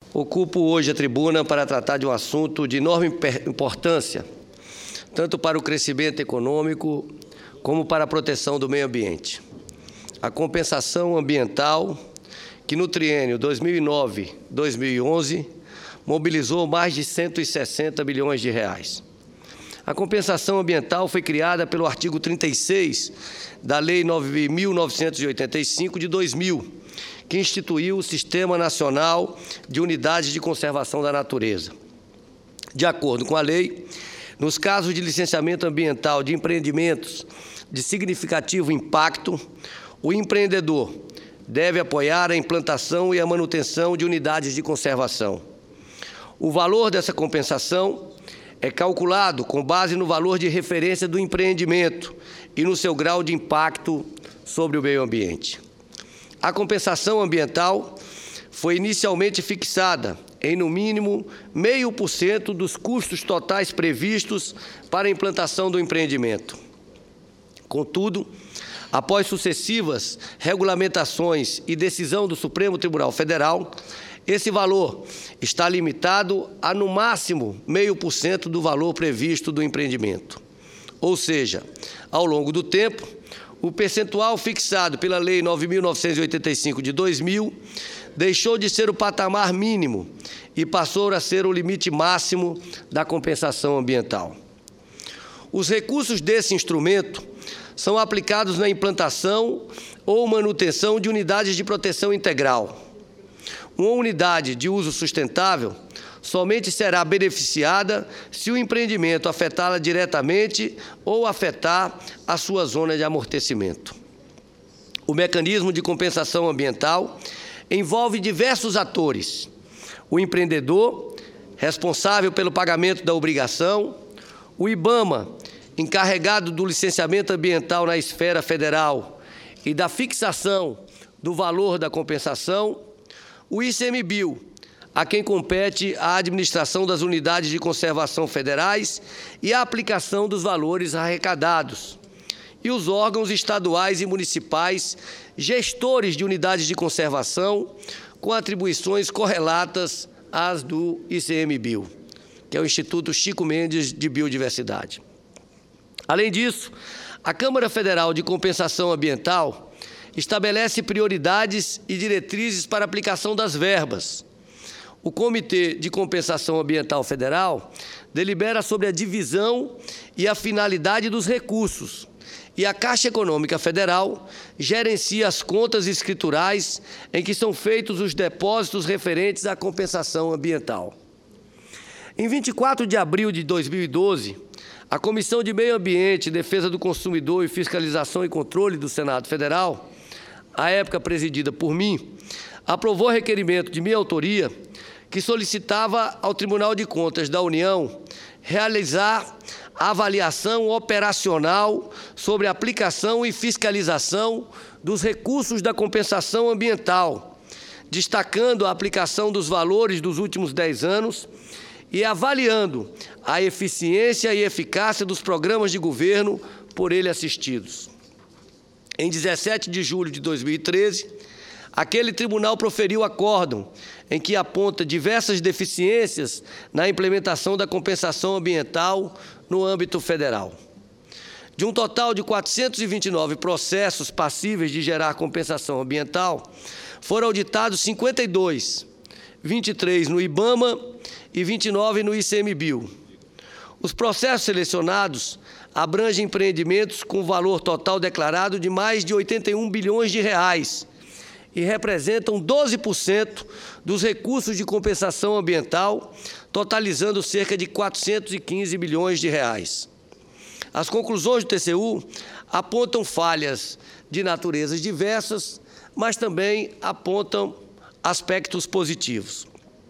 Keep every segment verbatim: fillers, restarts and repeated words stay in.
Ocupo hoje a tribuna para tratar de um assunto de enorme importância, tanto para o crescimento econômico como para a proteção do meio ambiente. A compensação ambiental, que no triênio dois mil e nove a dois mil e onze mobilizou mais de cento e sessenta bilhões de reais. A compensação ambiental foi criada pelo artigo trinta e seis da Lei nove mil novecentos e oitenta e cinco de dois mil, que instituiu o Sistema Nacional de Unidades de Conservação da Natureza. De acordo com a lei, nos casos de licenciamento ambiental de empreendimentos de significativo impacto, o empreendedor deve apoiar a implantação e a manutenção de unidades de conservação. O valor dessa compensação é calculado com base no valor de referência do empreendimento e no seu grau de impacto sobre o meio ambiente. A compensação ambiental foi inicialmente fixada em, no mínimo, zero vírgula cinco por cento dos custos totais previstos para a implantação do empreendimento. Contudo, após sucessivas regulamentações e decisão do Supremo Tribunal Federal, esse valor está limitado a, no máximo, zero vírgula cinco por cento do valor previsto do empreendimento. Ou seja, ao longo do tempo, o percentual fixado pela Lei nove mil novecentos e oitenta e cinco de dois mil deixou de ser o patamar mínimo e passou a ser o limite máximo da compensação ambiental. Os recursos desse instrumento são aplicados na implantação ou manutenção de unidades de proteção integral. Uma unidade de uso sustentável somente será beneficiada se o empreendimento afetá-la diretamente ou afetar a sua zona de amortecimento. O mecanismo de compensação ambiental envolve diversos atores: o empreendedor, responsável pelo pagamento da obrigação, o IBAMA, encarregado do licenciamento ambiental na esfera federal e da fixação do valor da compensação, o ICMBio, a quem compete a administração das unidades de conservação federais e a aplicação dos valores arrecadados, e os órgãos estaduais e municipais gestores de unidades de conservação com atribuições correlatas às do ICMBio, que é o Instituto Chico Mendes de Biodiversidade. Além disso, a Câmara Federal de Compensação Ambiental estabelece prioridades e diretrizes para a aplicação das verbas. O Comitê de Compensação Ambiental Federal delibera sobre a divisão e a finalidade dos recursos, e a Caixa Econômica Federal gerencia as contas escriturais em que são feitos os depósitos referentes à compensação ambiental. Em vinte e quatro de abril de dois mil e doze, a Comissão de Meio Ambiente, Defesa do Consumidor e Fiscalização e Controle do Senado Federal, à época presidida por mim, aprovou requerimento de minha autoria que solicitava ao Tribunal de Contas da União realizar a avaliação operacional sobre a aplicação e fiscalização dos recursos da compensação ambiental, destacando a aplicação dos valores dos últimos dez anos e avaliando a eficiência e eficácia dos programas de governo por ele assistidos. Em dezessete de julho de dois mil e treze, aquele tribunal proferiu acórdão em que aponta diversas deficiências na implementação da compensação ambiental no âmbito federal. De um total de quatrocentos e vinte e nove processos passíveis de gerar compensação ambiental, foram auditados cinquenta e dois, vinte e três no IBAMA e vinte e nove no ICMBio. Os processos selecionados abrangem empreendimentos com valor total declarado de mais de oitenta e um bilhões de reais e representam doze por cento dos recursos de compensação ambiental, totalizando cerca de quatrocentos e quinze bilhões de reais. As conclusões do T C U apontam falhas de naturezas diversas, mas também apontam aspectos positivos.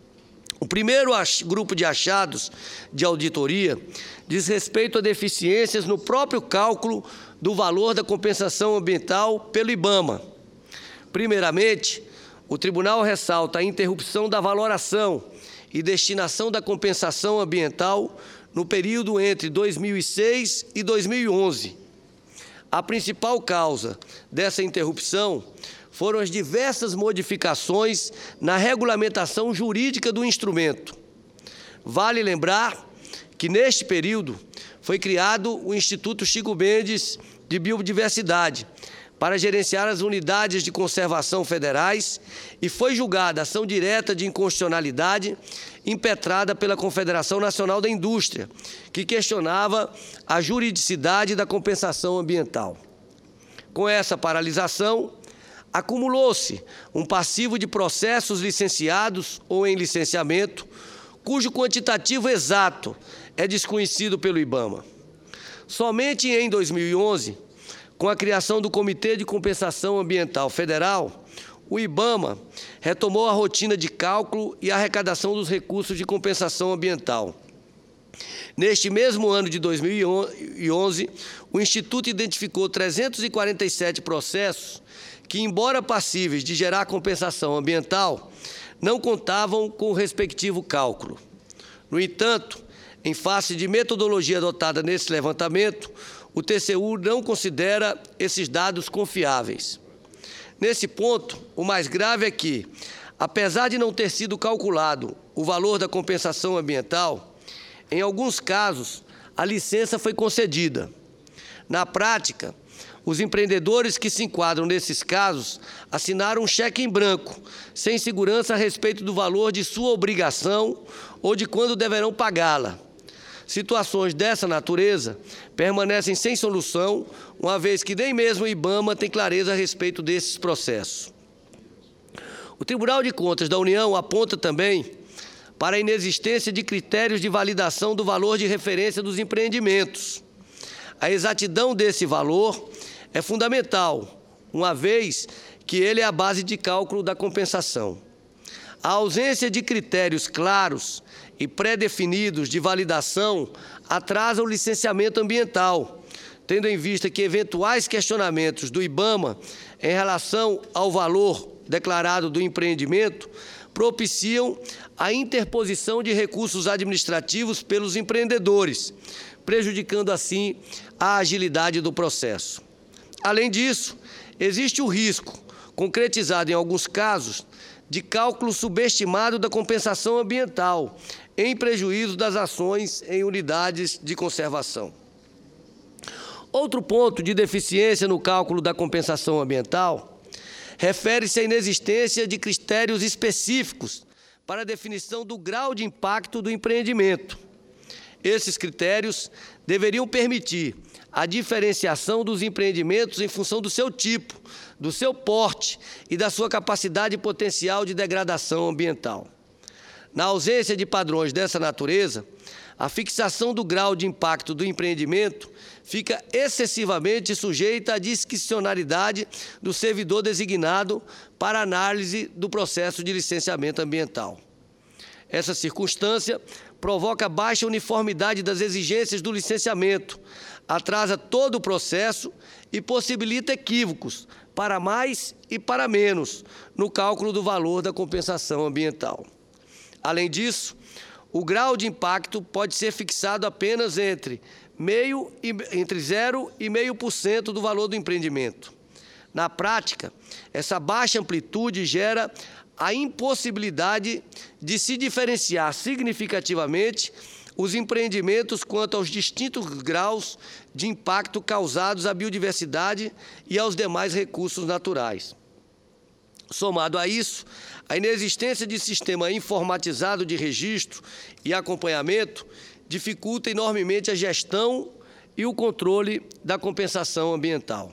O primeiro grupo de achados de auditoria diz respeito a deficiências no próprio cálculo do valor da compensação ambiental pelo IBAMA. Primeiramente, o tribunal ressalta a interrupção da valoração e destinação da compensação ambiental no período entre dois mil e seis e dois mil e onze. A principal causa dessa interrupção foram as diversas modificações na regulamentação jurídica do instrumento. Vale lembrar que, neste período, foi criado o Instituto Chico Mendes de Biodiversidade, para gerenciar as unidades de conservação federais, e foi julgada ação direta de inconstitucionalidade impetrada pela Confederação Nacional da Indústria, que questionava a juridicidade da compensação ambiental. Com essa paralisação, acumulou-se um passivo de processos licenciados ou em licenciamento, cujo quantitativo exato é desconhecido pelo IBAMA. Somente em dois mil e onze, com a criação do Comitê de Compensação Ambiental Federal, o IBAMA retomou a rotina de cálculo e arrecadação dos recursos de compensação ambiental. Neste mesmo ano de dois mil e onze, o Instituto identificou trezentos e quarenta e sete processos que, embora passíveis de gerar compensação ambiental, não contavam com o respectivo cálculo. No entanto, em face de metodologia adotada nesse levantamento, o T C U não considera esses dados confiáveis. Nesse ponto, o mais grave é que, apesar de não ter sido calculado o valor da compensação ambiental, em alguns casos, a licença foi concedida. Na prática, os empreendedores que se enquadram nesses casos assinaram um cheque em branco, sem segurança a respeito do valor de sua obrigação ou de quando deverão pagá-la. Situações dessa natureza permanecem sem solução, uma vez que nem mesmo o IBAMA tem clareza a respeito desses processos. O Tribunal de Contas da União aponta também para a inexistência de critérios de validação do valor de referência dos empreendimentos. A exatidão desse valor é fundamental, uma vez que ele é a base de cálculo da compensação. A ausência de critérios claros e pré-definidos de validação atrasa o licenciamento ambiental, tendo em vista que eventuais questionamentos do IBAMA em relação ao valor declarado do empreendimento propiciam a interposição de recursos administrativos pelos empreendedores, prejudicando assim a agilidade do processo. Além disso, existe o risco, concretizado em alguns casos, de cálculo subestimado da compensação ambiental, em prejuízo das ações em unidades de conservação. Outro ponto de deficiência no cálculo da compensação ambiental refere-se à inexistência de critérios específicos para a definição do grau de impacto do empreendimento. Esses critérios deveriam permitir a diferenciação dos empreendimentos em função do seu tipo, do seu porte e da sua capacidade potencial de degradação ambiental. Na ausência de padrões dessa natureza, a fixação do grau de impacto do empreendimento fica excessivamente sujeita à discricionariedade do servidor designado para análise do processo de licenciamento ambiental. Essa circunstância provoca baixa uniformidade das exigências do licenciamento, atrasa todo o processo e possibilita equívocos para mais e para menos no cálculo do valor da compensação ambiental. Além disso, o grau de impacto pode ser fixado apenas entre, meio e, entre zero e zero vírgula cinco por cento do valor do empreendimento. Na prática, essa baixa amplitude gera a impossibilidade de se diferenciar significativamente os empreendimentos quanto aos distintos graus de impacto causados à biodiversidade e aos demais recursos naturais. Somado a isso, a inexistência de sistema informatizado de registro e acompanhamento dificulta enormemente a gestão e o controle da compensação ambiental.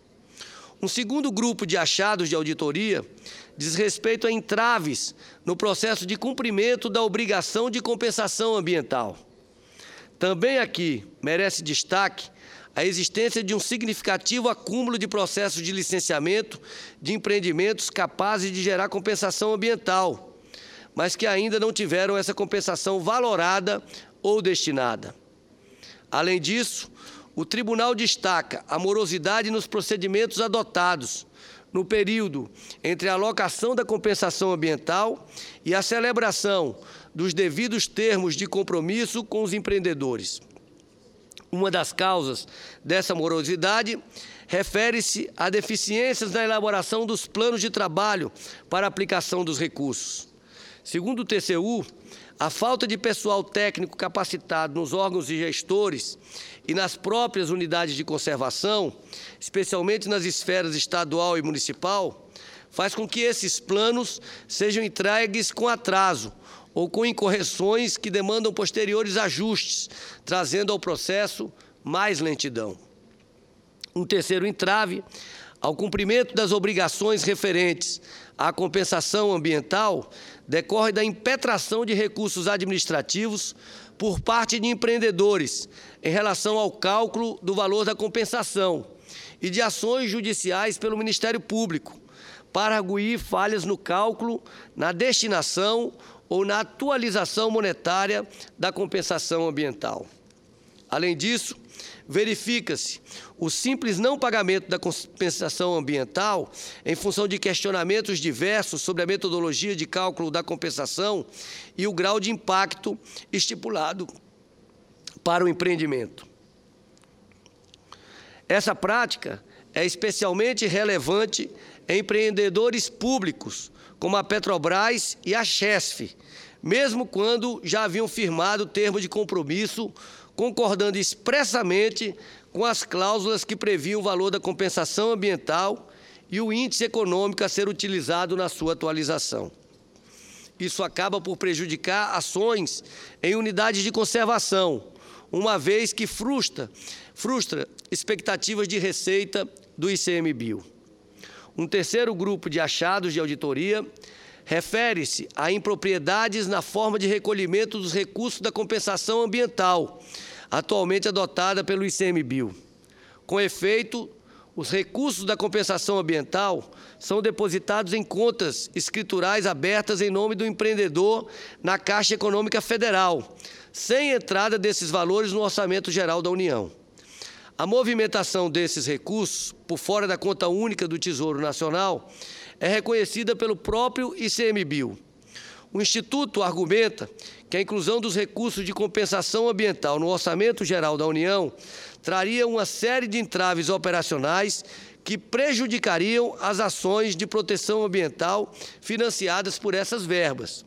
Um segundo grupo de achados de auditoria diz respeito a entraves no processo de cumprimento da obrigação de compensação ambiental. Também aqui merece destaque a existência de um significativo acúmulo de processos de licenciamento de empreendimentos capazes de gerar compensação ambiental, mas que ainda não tiveram essa compensação valorada ou destinada. Além disso, o Tribunal destaca a morosidade nos procedimentos adotados no período entre a alocação da compensação ambiental e a celebração dos devidos termos de compromisso com os empreendedores. Uma das causas dessa morosidade refere-se a deficiências na elaboração dos planos de trabalho para a aplicação dos recursos. Segundo o T C U, a falta de pessoal técnico capacitado nos órgãos de gestores e nas próprias unidades de conservação, especialmente nas esferas estadual e municipal, faz com que esses planos sejam entregues com atraso ou com incorreções que demandam posteriores ajustes, trazendo ao processo mais lentidão. Um terceiro entrave ao cumprimento das obrigações referentes à compensação ambiental decorre da impetração de recursos administrativos por parte de empreendedores em relação ao cálculo do valor da compensação e de ações judiciais pelo Ministério Público para arguir falhas no cálculo, na destinação ou na atualização monetária da compensação ambiental. Além disso, verifica-se o simples não pagamento da compensação ambiental em função de questionamentos diversos sobre a metodologia de cálculo da compensação e o grau de impacto estipulado para o empreendimento. Essa prática é especialmente relevante em empreendedores públicos, como a Petrobras e a Chesf, mesmo quando já haviam firmado termo de compromisso, concordando expressamente com as cláusulas que previam o valor da compensação ambiental e o índice econômico a ser utilizado na sua atualização. Isso acaba por prejudicar ações em unidades de conservação, uma vez que frustra, frustra expectativas de receita do ICMBio. Um terceiro grupo de achados de auditoria refere-se a impropriedades na forma de recolhimento dos recursos da compensação ambiental, atualmente adotada pelo ICMBio. Com efeito, os recursos da compensação ambiental são depositados em contas escriturais abertas em nome do empreendedor na Caixa Econômica Federal, sem entrada desses valores no Orçamento Geral da União. A movimentação desses recursos, por fora da conta única do Tesouro Nacional, é reconhecida pelo próprio ICMBio. O Instituto argumenta que a inclusão dos recursos de compensação ambiental no Orçamento Geral da União traria uma série de entraves operacionais que prejudicariam as ações de proteção ambiental financiadas por essas verbas.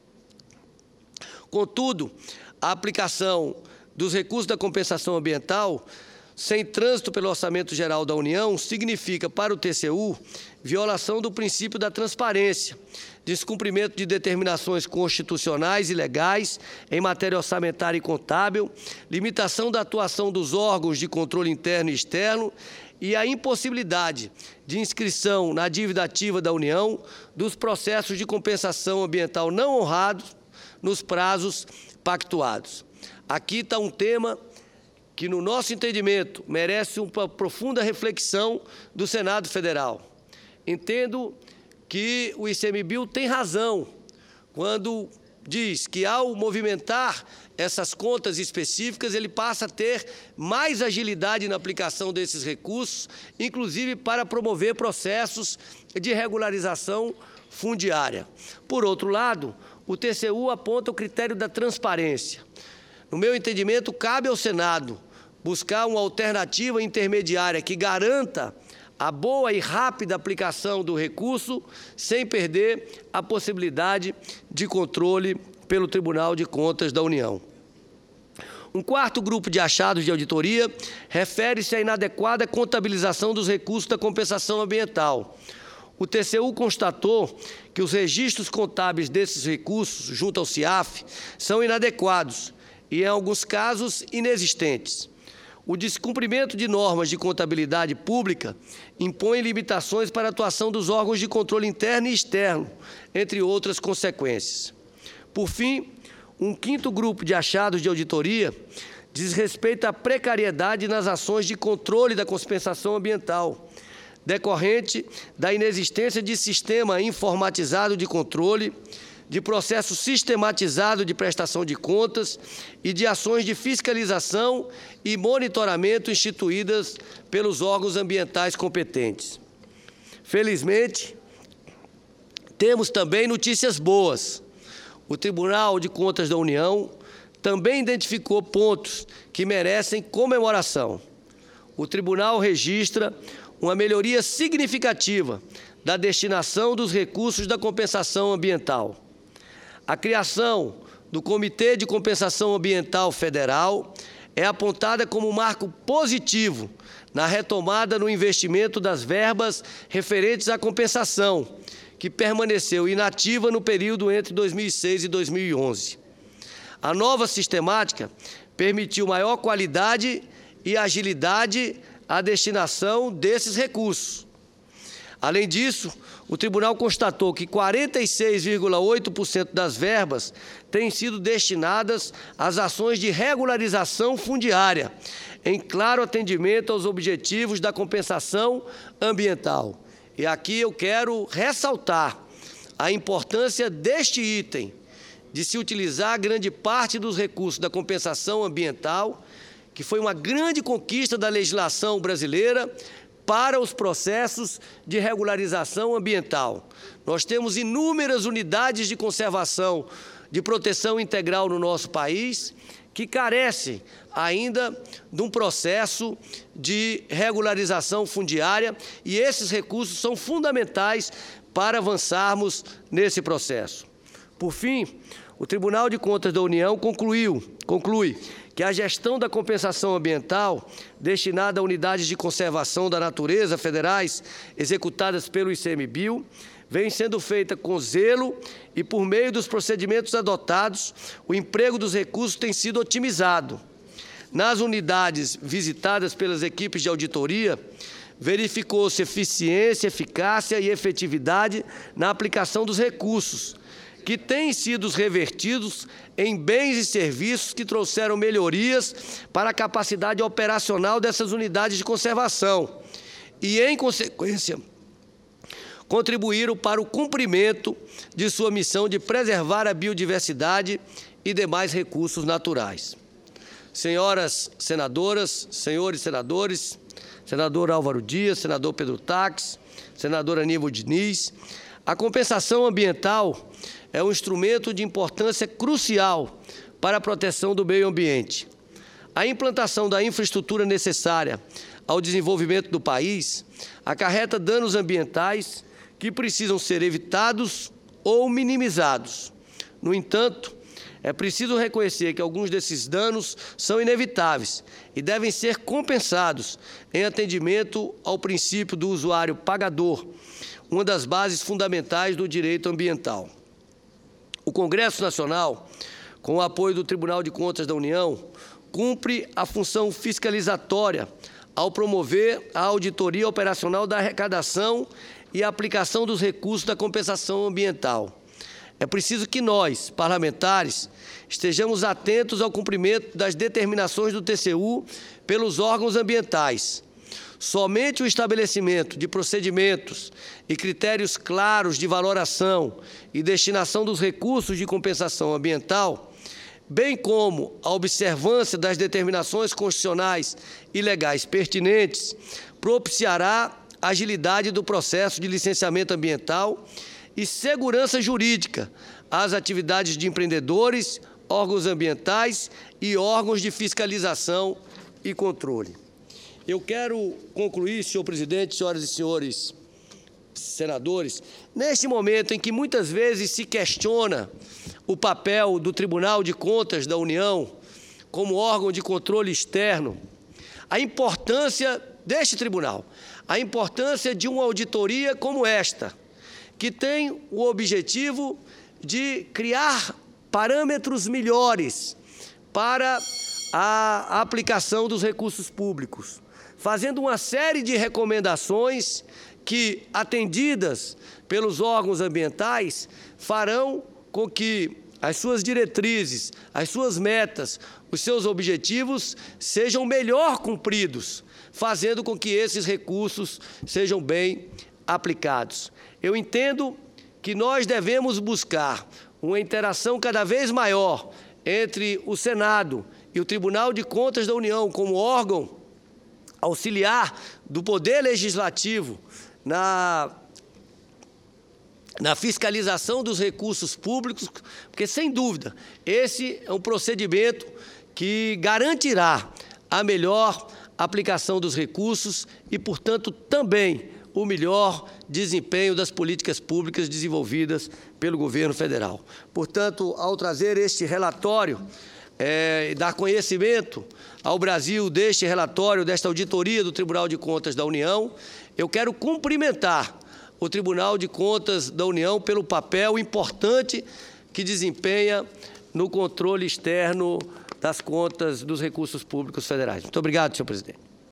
Contudo, a aplicação dos recursos da compensação ambiental sem trânsito pelo Orçamento Geral da União significa, para o T C U, violação do princípio da transparência, descumprimento de determinações constitucionais e legais em matéria orçamentária e contábil, limitação da atuação dos órgãos de controle interno e externo e a impossibilidade de inscrição na dívida ativa da União dos processos de compensação ambiental não honrados nos prazos pactuados. Aqui está um tema que, no nosso entendimento, merece uma profunda reflexão do Senado Federal. Entendo que o ICMBio tem razão quando diz que, ao movimentar essas contas específicas, ele passa a ter mais agilidade na aplicação desses recursos, inclusive para promover processos de regularização fundiária. Por outro lado, o T C U aponta o critério da transparência. No meu entendimento, cabe ao Senado buscar uma alternativa intermediária que garanta a boa e rápida aplicação do recurso, sem perder a possibilidade de controle pelo Tribunal de Contas da União. Um quarto grupo de achados de auditoria refere-se à inadequada contabilização dos recursos da compensação ambiental. O T C U constatou que os registros contábeis desses recursos, junto ao CIAF, são inadequados e, em alguns casos, inexistentes. O descumprimento de normas de contabilidade pública impõe limitações para a atuação dos órgãos de controle interno e externo, entre outras consequências. Por fim, um quinto grupo de achados de auditoria diz respeito à precariedade nas ações de controle da compensação ambiental, decorrente da inexistência de sistema informatizado de controle, de processo sistematizado de prestação de contas e de ações de fiscalização e monitoramento instituídas pelos órgãos ambientais competentes. Felizmente, temos também notícias boas. O Tribunal de Contas da União também identificou pontos que merecem comemoração. O tribunal registra uma melhoria significativa da destinação dos recursos da compensação ambiental. A criação do Comitê de Compensação Ambiental Federal é apontada como um marco positivo na retomada no investimento das verbas referentes à compensação, que permaneceu inativa no período entre dois mil e seis e dois mil e onze. A nova sistemática permitiu maior qualidade e agilidade à destinação desses recursos. Além disso, o tribunal constatou que quarenta e seis vírgula oito por cento das verbas têm sido destinadas às ações de regularização fundiária, em claro atendimento aos objetivos da compensação ambiental. E aqui eu quero ressaltar a importância deste item, de se utilizar grande parte dos recursos da compensação ambiental, que foi uma grande conquista da legislação brasileira, para os processos de regularização ambiental. Nós temos inúmeras unidades de conservação de proteção integral no nosso país que carecem ainda de um processo de regularização fundiária, e esses recursos são fundamentais para avançarmos nesse processo. Por fim, o Tribunal de Contas da União concluiu, conclui que a gestão da compensação ambiental destinada a unidades de conservação da natureza federais executadas pelo ICMBio vem sendo feita com zelo e, por meio dos procedimentos adotados, o emprego dos recursos tem sido otimizado. Nas unidades visitadas pelas equipes de auditoria, verificou-se eficiência, eficácia e efetividade na aplicação dos recursos, que têm sido revertidos em bens e serviços que trouxeram melhorias para a capacidade operacional dessas unidades de conservação e, em consequência, contribuíram para o cumprimento de sua missão de preservar a biodiversidade e demais recursos naturais. Senhoras senadoras, senhores senadores, senador Álvaro Dias, senador Pedro Taques, senador Aníbal Diniz, a compensação ambiental é um instrumento de importância crucial para a proteção do meio ambiente. A implantação da infraestrutura necessária ao desenvolvimento do país acarreta danos ambientais que precisam ser evitados ou minimizados. No entanto, é preciso reconhecer que alguns desses danos são inevitáveis e devem ser compensados em atendimento ao princípio do usuário pagador, uma das bases fundamentais do direito ambiental. O Congresso Nacional, com o apoio do Tribunal de Contas da União, cumpre a função fiscalizatória ao promover a auditoria operacional da arrecadação e a aplicação dos recursos da compensação ambiental. É preciso que nós, parlamentares, estejamos atentos ao cumprimento das determinações do T C U pelos órgãos ambientais. Somente o estabelecimento de procedimentos e critérios claros de valoração e destinação dos recursos de compensação ambiental, bem como a observância das determinações constitucionais e legais pertinentes, propiciará a agilidade do processo de licenciamento ambiental e segurança jurídica às atividades de empreendedores, órgãos ambientais e órgãos de fiscalização e controle. Eu quero concluir, senhor presidente, senhoras e senhores senadores, neste momento em que muitas vezes se questiona o papel do Tribunal de Contas da União como órgão de controle externo, a importância deste tribunal, a importância de uma auditoria como esta, que tem o objetivo de criar parâmetros melhores para a aplicação dos recursos públicos, fazendo uma série de recomendações que, atendidas pelos órgãos ambientais, farão com que as suas diretrizes, as suas metas, os seus objetivos sejam melhor cumpridos, fazendo com que esses recursos sejam bem aplicados. Eu entendo que nós devemos buscar uma interação cada vez maior entre o Senado e o Tribunal de Contas da União como órgão auxiliar do Poder Legislativo na na fiscalização dos recursos públicos, porque, sem dúvida, esse é um procedimento que garantirá a melhor aplicação dos recursos e, portanto, também o melhor desempenho das políticas públicas desenvolvidas pelo governo federal. Portanto, ao trazer este relatório, é, dar conhecimento ao Brasil deste relatório, desta auditoria do Tribunal de Contas da União, eu quero cumprimentar o Tribunal de Contas da União pelo papel importante que desempenha no controle externo das contas dos recursos públicos federais. Muito obrigado, senhor presidente.